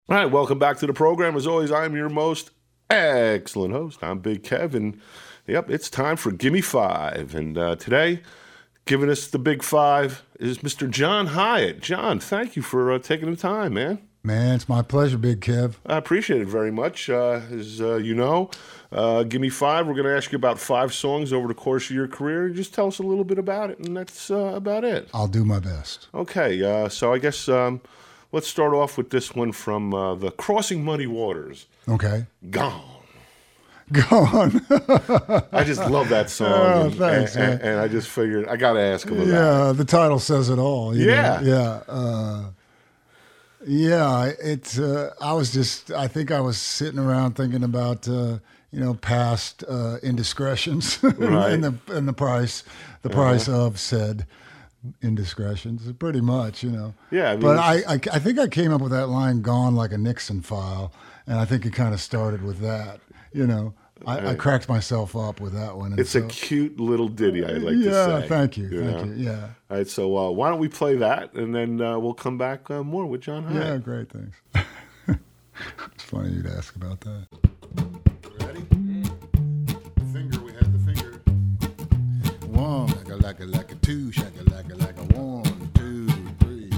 All right, welcome back to the program. As always, I'm your most excellent host. I'm Big Kev, and yep, it's time for Gimme Five. And today, giving us the Big Five is Mr. John Hiatt. John, thank you for taking the time, man. Man, it's my pleasure, Big Kev. I appreciate it very much. As you know, Gimme Five, we're going to ask you about 5 songs over the course of your career. Just tell us a little bit about it, and that's about it. I'll do my best. Okay, so I guess let's start off with this one from the Crossing Muddy Waters. Okay. Gone. Gone. I just love that song. Oh, and, thanks, and, man. and I just figured I got to ask him about it. Yeah, the title says it all. you Yeah. know? Yeah. I think I was sitting around thinking about, past indiscretions Right. and the price of said indiscretions, pretty much, Yeah, I mean, But I think I came up with that line, "Gone like a Nixon file," and I think it kind of started with that, I cracked myself up with that one. And it's a cute little ditty, I'd like to say. Yeah, thank you. know? Yeah. All right, so why don't we play that, and then we'll come back more with John Hiatt. Yeah, great, thanks. It's funny you'd ask about that. Ready? The finger, we have the finger. One, like a two, shaka like a 1, 2, 3.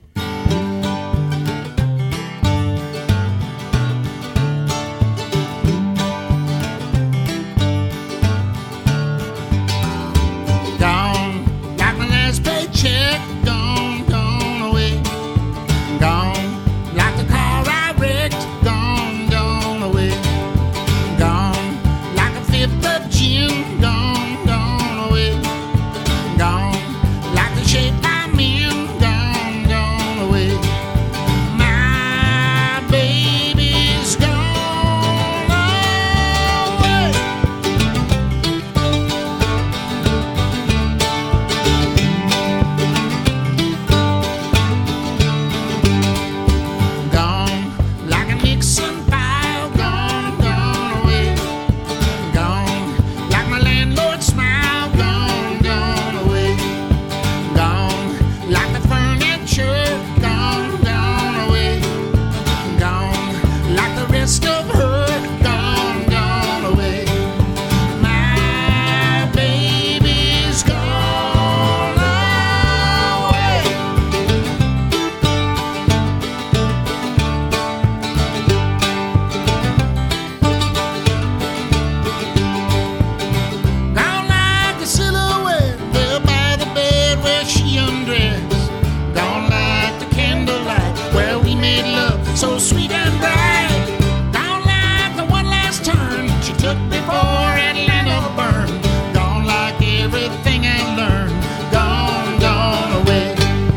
Gone, like my last paycheck. Gone, gone away. Gone, like the car I wrecked. Gone, gone away. Gone, like a 5th of gin. Gone, gone away. Gone, like the shape I'm in. Gone, gone away. My baby's gone away. Gone, like a Nixon file. Gone, gone away. Gone, like my landlord's smile. Gone, gone away. Gone, like the furniture. Gone, gone away. Gone, like the rest of her. Gone, gone away. My baby's gone away. Gone like a silhouette there by the bed where she undressed. Gone like the candlelight where we made love so sweet and bright. Gone like the one last turn she took before Atlanta burned. Gone like everything I learned. Gone, gone away.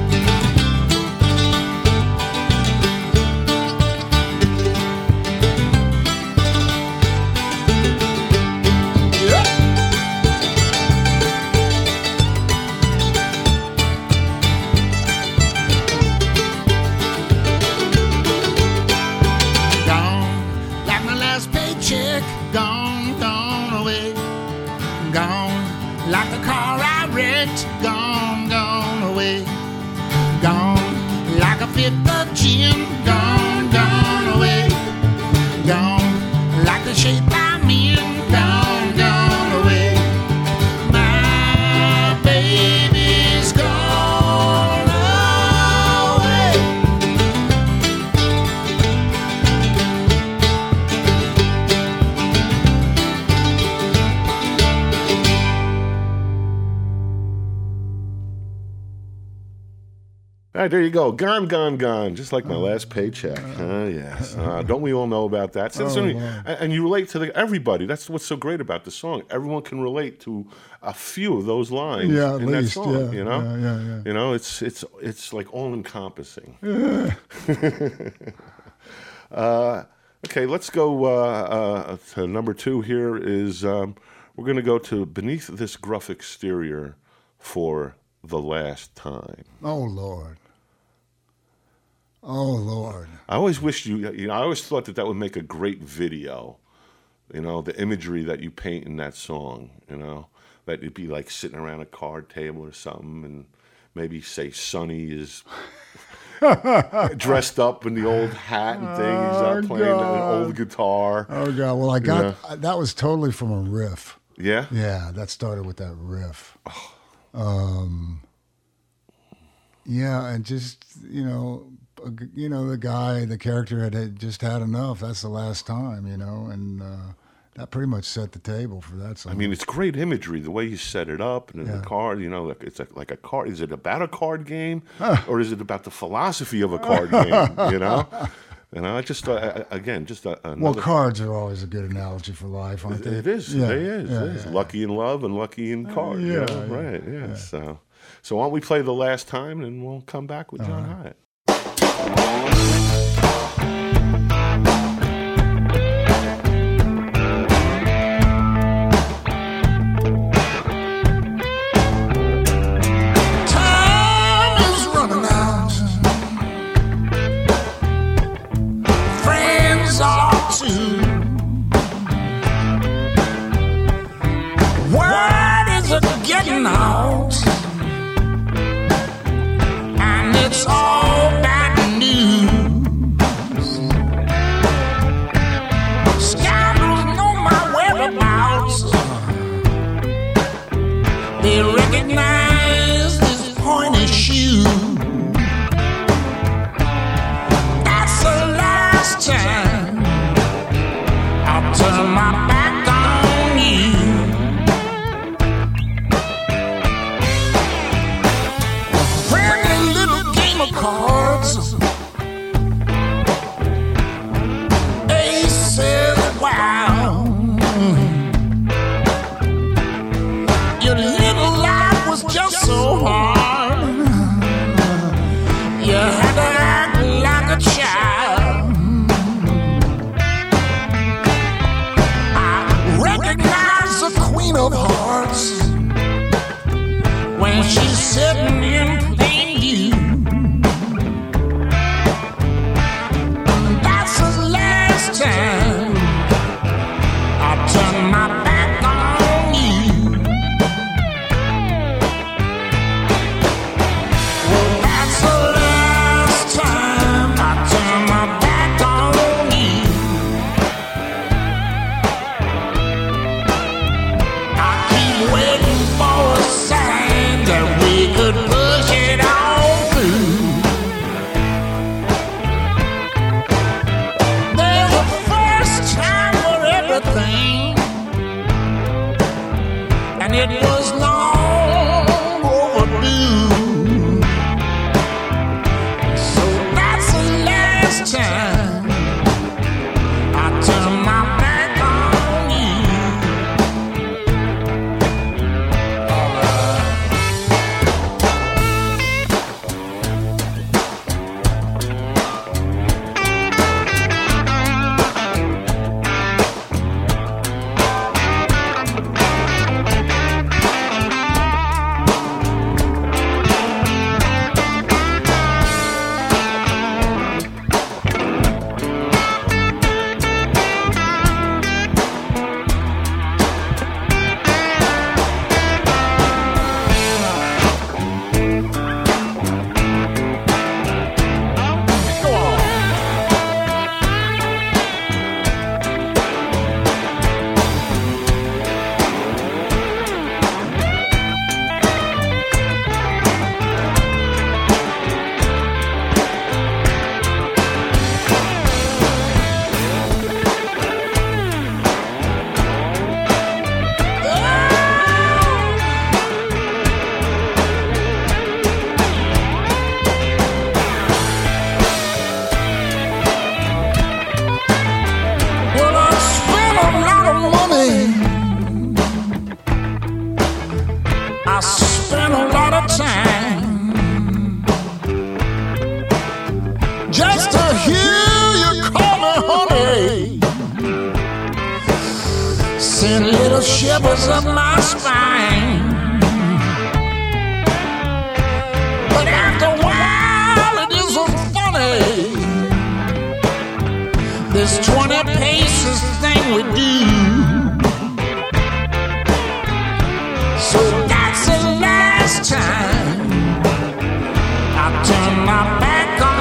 Gone, like my last paycheck. Gone, gone away. Gone, like the car I wrecked. Gone, gone away. Gone, like a 5th of gin. Gone, gone away. Gone, like the shape I'm in. Gone, gone away. My baby's gone away. All right, there you go. Gone, gone, gone. Just like my last paycheck. Yes. Don't we all know about that? And you relate to everybody. That's what's so great about the song. Everyone can relate to a few of those lines Yeah, at in least, that song. yeah. You know? Yeah. You know, it's like all encompassing. Okay, let's go to number 2 here is we're going to go to Beneath This Gruff Exterior for the last time. Oh, Lord. Oh, Lord. I always wished I always thought that would make a great video. You know, the imagery that you paint in that song, that it'd be like sitting around a card table or something and maybe say Sonny is dressed up in the old hat and thing. He's out playing an old guitar. Oh God! Well, I got that was totally from a riff. Yeah? Yeah, that started with that riff. Yeah, and just the guy, the character had just had enough. That's the last time, and that pretty much set the table for that song. I mean, it's great imagery, the way you set it up, and the card, it's like a card. Is it about a card game, or is it about the philosophy of a card game, And I just thought, again, just another... Well, cards are always a good analogy for life, aren't they? It is. Yeah. It is. Lucky in love and lucky in cards. Right, yeah. So why don't we play the last time, and we'll come back with John Hiatt. Word is getting out, and it's all bad news. Scoundrels know my whereabouts. They recognize this pointy shoe. That's the last time I'll turn my back on you. A friendly little game of cards. Ace says, wow, your little life was just so hard. You had to act like a child. Recognize the Queen of Hearts when she's sitting in plain view. That's the last time I turn my back on you. Well, that's the last time I turn my back on you. Waiting for a sign that we could push it all through. There's a first time for everything, and it was long overdue. So that's the last time I turn my back on you. I spent a lot of time just to hear you call me honey. Send little shivers up my spine. But after a while it isn't funny, this 20 paces thing we do. So that's the last time I turn my back on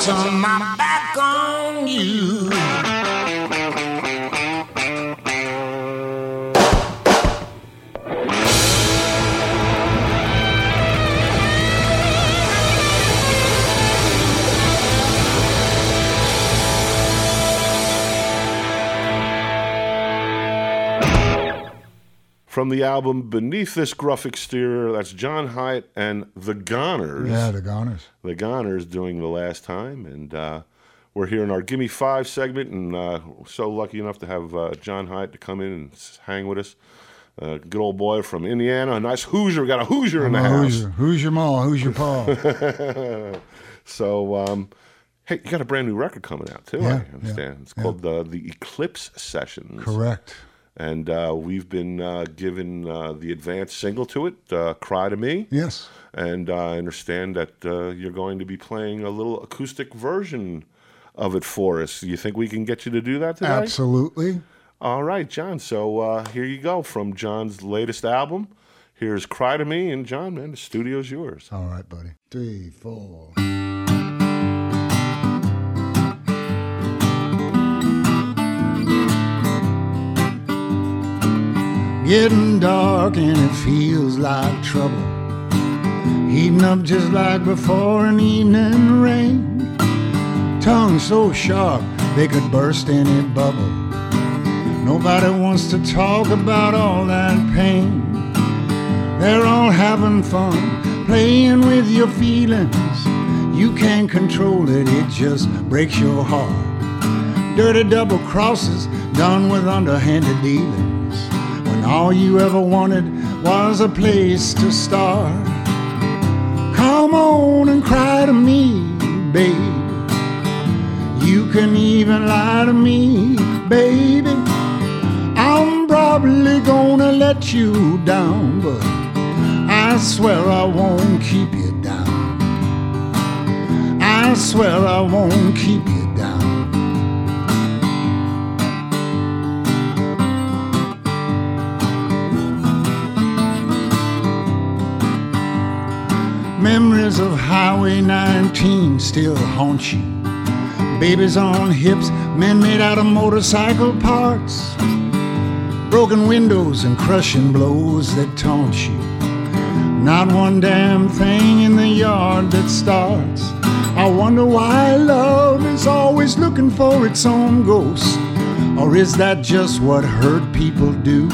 turn my back on you. From the album Beneath This Gruff Exterior, that's John Hiatt and The Goners. Yeah, the Goners. The Goners doing The Last Time. And we're here in our Gimme 5 segment, and we're so lucky enough to have John Hiatt to come in and hang with us. Good old boy from Indiana, a nice Hoosier. We got a Hoosier in the house. Who's your ma? Who's your pa? So, hey, you got a brand new record coming out, too, Yeah, I understand. yeah, It's called the Eclipse Sessions. Correct. And we've been given the advanced single to it, Cry to Me. Yes. And I understand that you're going to be playing a little acoustic version of it for us. You think we can get you to do that today? Absolutely. All right, John. So here you go from John's latest album. Here's Cry to Me. And John, man, the studio's yours. All right, buddy. 3, 4. Getting dark and it feels like trouble, heating up just like before an evening rain. Tongue so sharp they could burst any bubble. Nobody wants to talk about all that pain. They're all having fun, playing with your feelings. You can't control it, it just breaks your heart. Dirty double crosses done with underhanded dealings, when all you ever wanted was a place to start. Come on and cry to me, baby. You can even lie to me, baby. I'm probably gonna let you down, but I swear I won't keep you down. I swear I won't keep you down. Memories of Highway 19 still haunt you. Babies on hips, men made out of motorcycle parts. Broken windows and crushing blows that taunt you. Not one damn thing in the yard that starts. I wonder why love is always looking for its own ghost. Or is that just what hurt people do?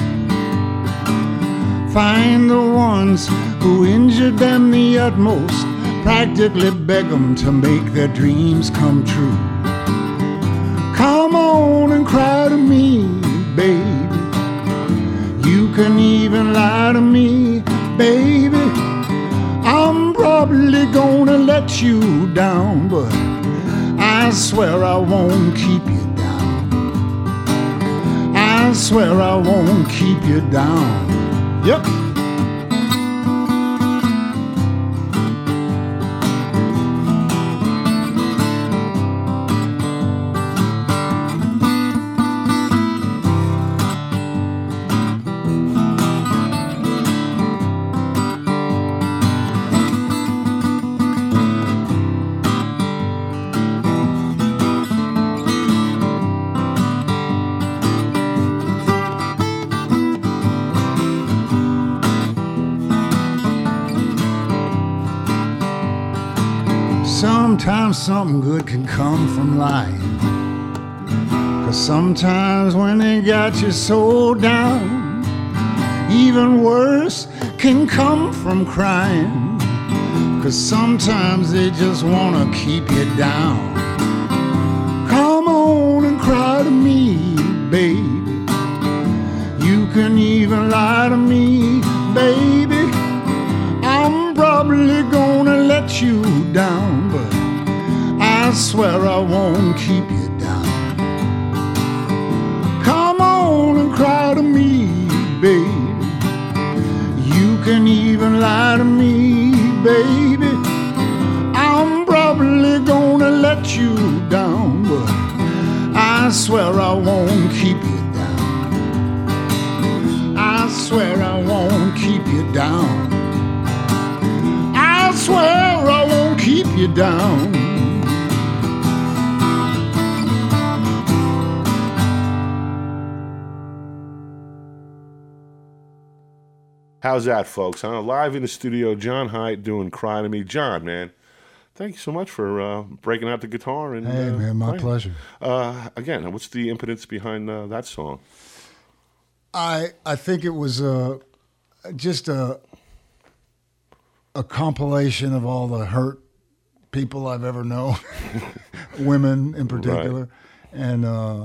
Find the ones who injured them the utmost, practically beg them to make their dreams come true. Come on and cry to me, baby. You can even lie to me, baby. I'm probably gonna let you down, but I swear I won't keep you down. I swear I won't keep you down. Yep. Sometimes something good can come from lying. 'Cause sometimes when they got you so down, even worse can come from crying. 'Cause sometimes they just wanna keep you down. Come on and cry to me, baby. You can even lie to me, baby. I'm probably gonna let you down, but I swear I won't keep you down. Come on and cry to me, baby. You can even lie to me, baby. I'm probably gonna let you down, but I swear I won't keep you down. I swear I won't keep you down. I swear I won't keep you down. How's that, folks? Live in the studio, John Hiatt doing Cry to Me. John, man, thank you so much for breaking out the guitar. And, Hey, man, my playing. pleasure. Again, what's the impetus behind that song? I think it was just a compilation of all the hurt people I've ever known, women in particular, and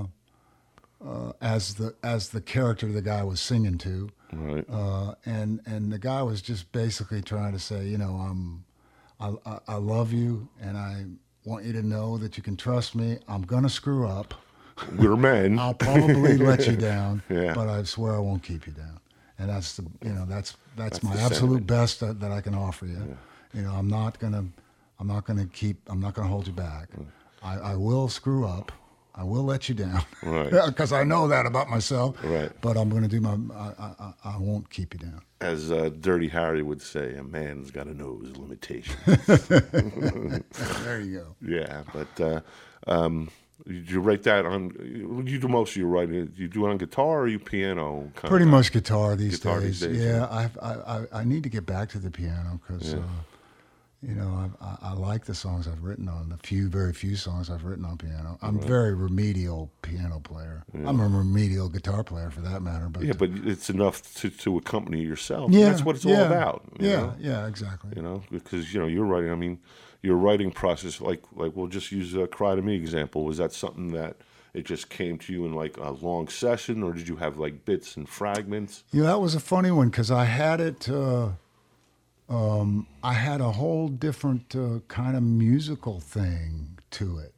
as the character the guy was singing to, Right. and the guy was just basically trying to say, you know, I love you, and I want you to know that you can trust me. I'm gonna screw up. We're men. I'll probably let you down, Yeah. but I swear I won't keep you down. And that's that's my the absolute sentiment. best that I can offer you. Yeah. You know, I'm not gonna hold you back. I will screw up. I will let you down. Right. Because I know that about myself. Right. But I'm gonna do I won't keep you down. As Dirty Harry would say, a man's got to know his limitations. There you go. Yeah, but you write that on? You do most of your writing. You do it on guitar or you piano? Kind Pretty of? much guitar these Guitar days. these days, Yeah, I need to get back to the piano because Yeah. you know I like the songs I've written on the very few songs I've written on piano. I'm very remedial piano player. I'm a remedial guitar player for that matter. But Yeah, but it's enough to accompany yourself. yeah, That's what it's all yeah, about. You Yeah, know? yeah, exactly. You know, because you're writing. I mean, your writing process, like we'll just use a Cry to Me example. Was that something that it just came to you in like a long session, or did you have like bits and fragments? Yeah, that was a funny one because I had it. I had a whole different kind of musical thing to it,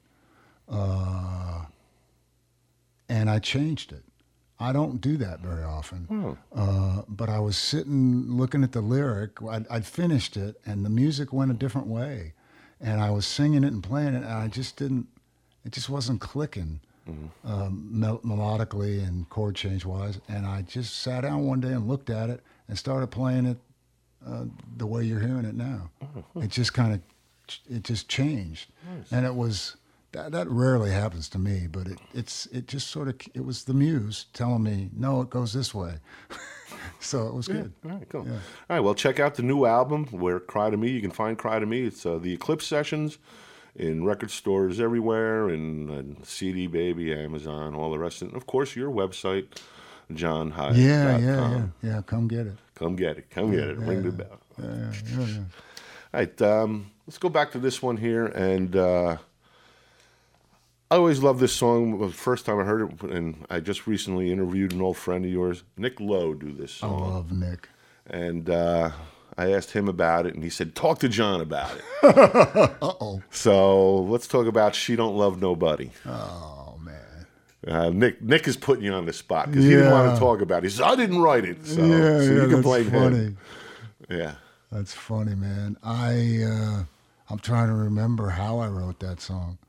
and I changed it. I don't do that very often, but I was sitting looking at the lyric. I'd finished it, and the music went a different way, and I was singing it and playing it, and I just didn't. It just wasn't clicking. Melodically and chord change wise, and I just sat down one day and looked at it and started playing it the way you're hearing it now. It just changed, and it was that rarely happens to me, but it just sort of it was the muse telling me no, it goes this way. So it was good. All right, cool. Yeah. All right, well, check out the new album, where Cry to Me. You can find Cry to Me. It's the Eclipse Sessions in record stores everywhere, and CD Baby, Amazon, all the rest of it. And of course, your website, johnhiatt.com. Yeah. Come get it. Come get it. Come get it. Ring the bell. Yeah. All right, let's go back to this one here. And I always loved this song. The first time I heard it, and I just recently interviewed an old friend of yours, Nick Lowe, do this I song. love Nick. And I asked him about it, and he said, talk to John about it. Uh-oh. So let's talk about She Don't Love Nobody. Oh, man. Nick is putting you on the spot because he didn't want to talk about it. He says, I didn't write it. So you can that's blame funny. him. Yeah. That's funny, man. I'm trying to remember how I wrote that song.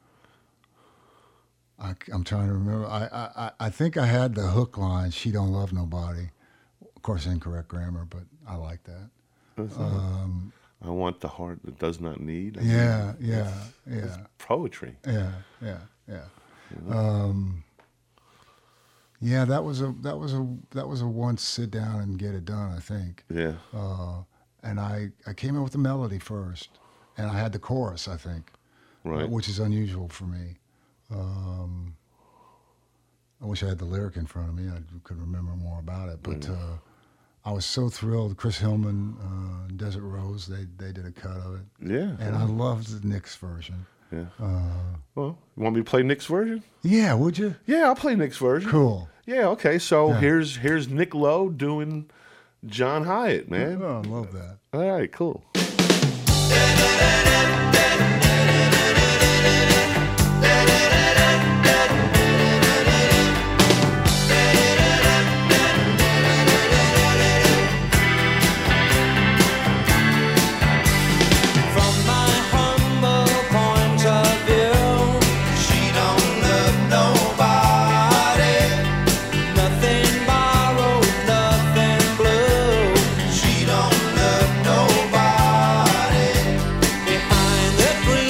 I'm trying to remember. I think I had the hook line, "She don't love nobody." Of course, incorrect grammar, but I like that. I want the heart that does not need. Yeah. Poetry. Yeah. Yeah, that was a once sit down and get it done, I think. Yeah. And I came in with the melody first, and I had the chorus, I think, Right. which is unusual for me. I wish I had the lyric in front of me. I could remember more about it. But I was so thrilled. Chris Hillman, Desert Rose, they did a cut of it. Yeah. And I loved Nick's version. Yeah. Well, you want me to play Nick's version? Yeah, would you? Yeah, I'll play Nick's version. Cool. Yeah, okay. So Yeah. here's Nick Lowe doing John Hiatt, man. Oh, I love that. All right, cool. From my humble point of view, she don't love nobody. Nothing borrowed, nothing blue. She don't love nobody. Behind the green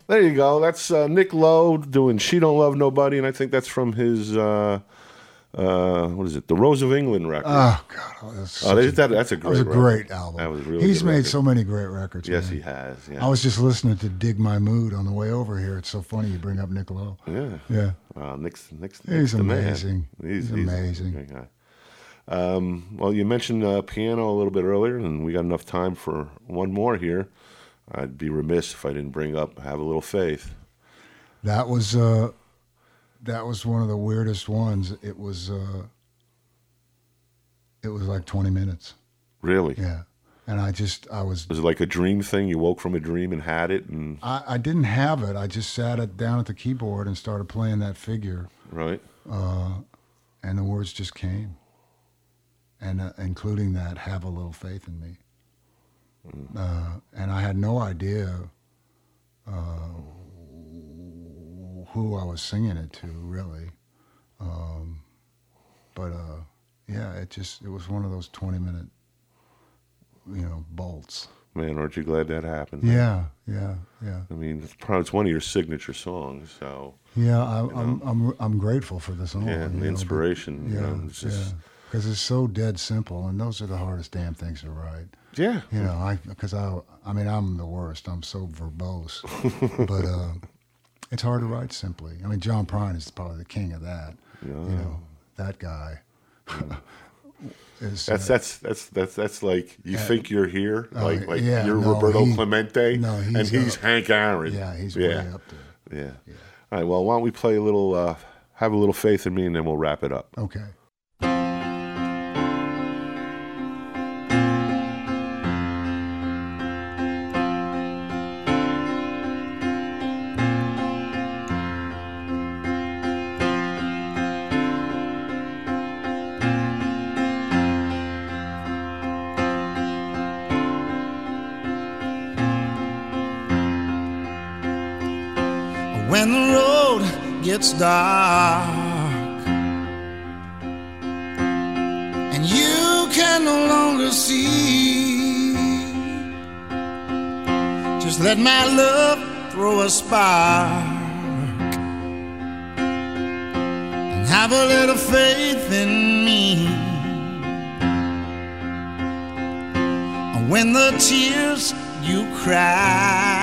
There you go. That's Nick Lowe doing "She Don't Love Nobody," and I think that's from his what is it? The Rose of England record. Oh God, that's that's a great. that was a record. great album. That was a really. He's good made record. so many great records. Yes, man. he has. Yeah. I was just listening to "Dig My Mood" on the way over here. It's so funny you bring up Nick Lowe. Yeah. Yeah. Nick's He's the man. amazing. He's amazing. a great guy. Well, you mentioned piano a little bit earlier, and we got enough time for one more here. I'd be remiss if I didn't bring up "Have a Little Faith." That was one of the weirdest ones. It was like 20 minutes. Really? Yeah. And I was. Was it like a dream thing? You woke from a dream and had it, and I didn't have it. I just sat down at the keyboard and started playing that figure, right? and the words just came. And including that, "Have a Little Faith in Me." And I had no idea who I was singing it to, really. But yeah, it was one of those 20-minute, bolts. Man, aren't you glad that happened? Yeah. I mean, it's one of your signature songs, so. Yeah, I'm grateful for the song. Yeah, and the inspiration. It's just, because it's so dead simple, and those are the hardest damn things to write. Yeah. Because I'm the worst. I'm so verbose, but it's hard to write simply. I mean, John Prine is probably the king of that. Yeah. That guy. That's like you think you're here, like yeah, you're no, Roberto Clemente, and he's Hank Aaron. Yeah, he's way up there. Yeah. All right. Well, why don't we play a little, "Have a Little Faith in Me," and then we'll wrap it up. Okay. When the road gets dark and you can no longer see, just let my love throw a spark and have a little faith in me. When the tears you cry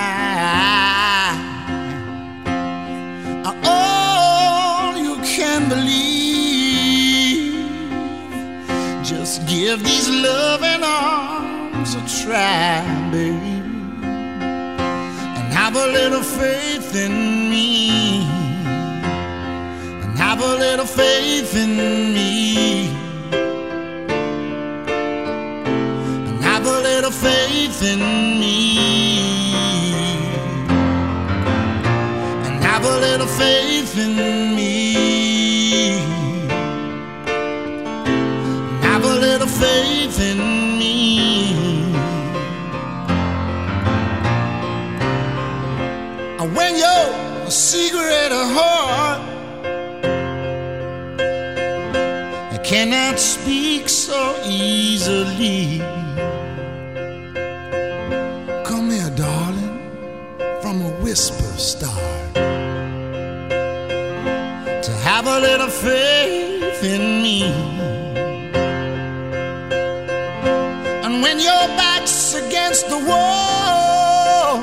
all you can believe, just give these loving arms a try, baby, and have a little faith in me, and have a little faith in me, and have a little faith in me. Have a little faith in me. Have a little faith in me. When your secret heart cannot speak so easily, come here, darling, from a whisper start. Have a little faith in me. And when your back's against the wall,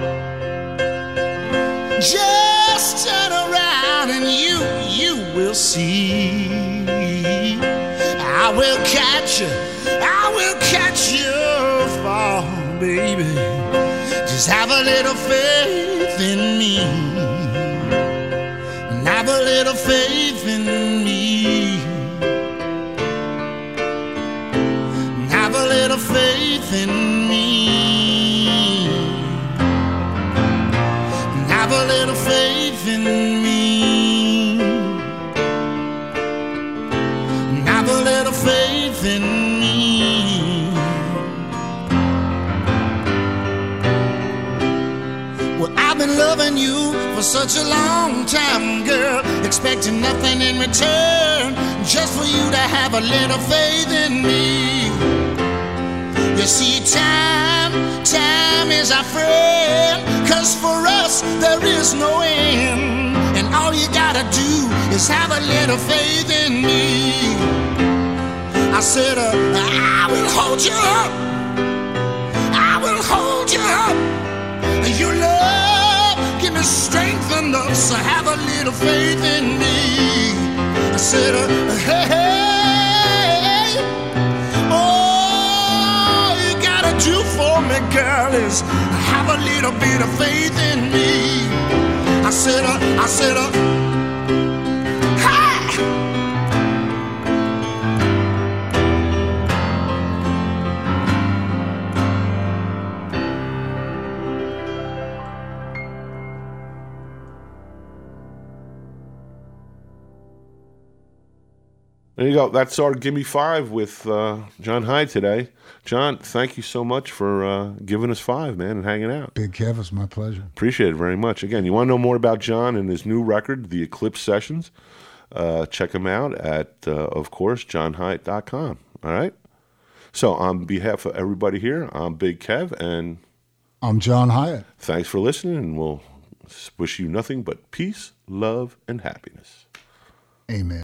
just turn around and you will see. I will catch you fall, baby. Just have a little faith in me. Have a little faith in me. Have a little faith in me. Have a little faith in me. Have a little faith in me. Well, I've been loving you for such a long time, girl, expecting nothing in return, just for you to have a little faith in me. You see, time is our friend, 'cause for us there is no end. And all you gotta do is have a little faith in me. I said, I will hold you up. I will hold you up. Your love, give me strength enough, so have a little faith in me. I said, hey, hey, all you gotta do for me, girl, is have a little bit of faith in me. I said, hey. There you go. That's our Gimme Five with John Hyde today. John, thank you so much for giving us five, man, and hanging out. Big Kev, it's my pleasure. Appreciate it very much. Again, you want to know more about John and his new record, The Eclipse Sessions, check him out at, of course, johnhyde.com. All right? So on behalf of everybody here, I'm Big Kev, and I'm John Hyatt. thanks for listening, and we'll wish you nothing but peace, love, and happiness. Amen.